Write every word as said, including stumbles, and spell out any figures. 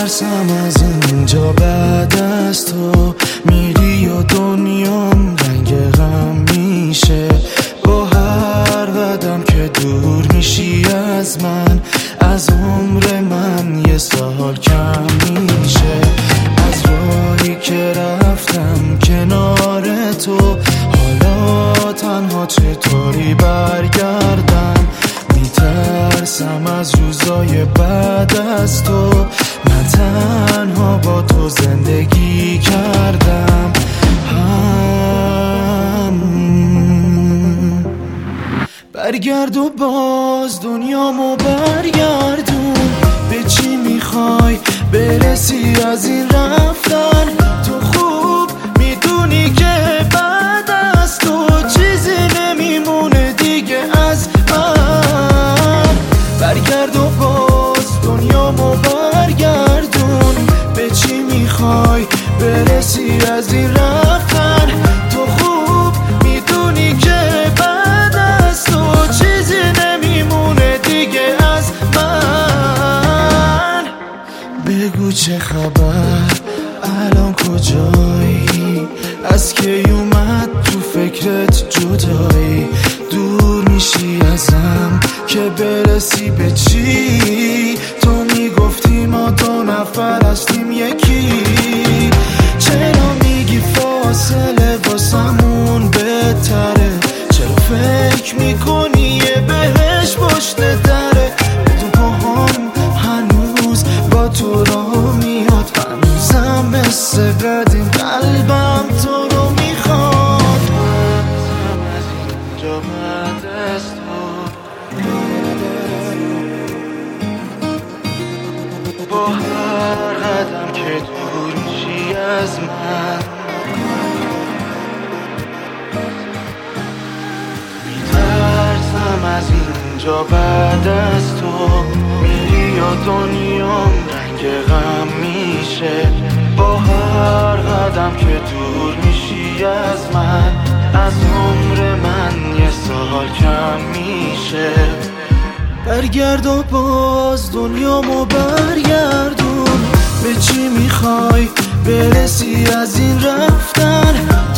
میترسم از اینجا بعد از تو میری و دنیام رنگ غم میشه. با هر قدم که دور میشی از من، از عمر من یه سال کم میشه. از راهی که رفتم کنار تو، حالا تنها چطوری برگردم؟ میترسم از روزای بعد از تو، من تنها با تو زندگی کردم. هم برگرد و باز دنیامو برگردون. به چی میخوای برسی از این رفتن؟ تو خوب میدونی که بعد از تو چیزی نمیمونه دیگه از من. برگرد و باز دنیامو برگردون. به چی میخوای برسی از این رفتن؟ تو خوب میدونی که بعد از تو چیزی نمیمونه دیگه از من. بگو چه خبر، الان کجایی؟ از کی اومد تو فکرت جدایی؟ دور میشی ازم که برسی به چی؟ تو میگفتی ما دو نفر هستیم یکی. چرا میگی فاصله واسمون بهتره؟ چرا فکر میکنی یه بهش پشت دره؟ بدون پاهام هنوز با تو راه میاد، هنوزم مثل قدیم قلبم تو رو میخواد. از اینجا بعد از تو، با هر قدم که دور میشی از من، میترسم از اینجا بعد از تو میری و دنیام رنگ غم میشه. با هر قدم که دور میشی از من، از عمر من یه سال کم میشه. برگرد و باز دنیامو برگردون. به چی میخوای برسی از این رفتن؟